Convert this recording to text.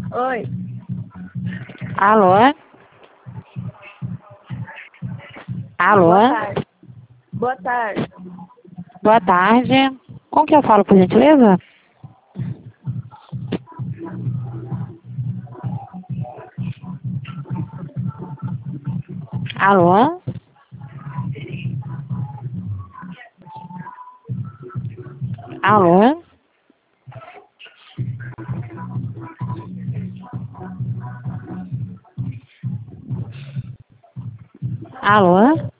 Oi. Alô? Alô? Boa tarde. Boa tarde. Boa tarde. Com que eu falo, por gentileza? Alô? Alô? Alô?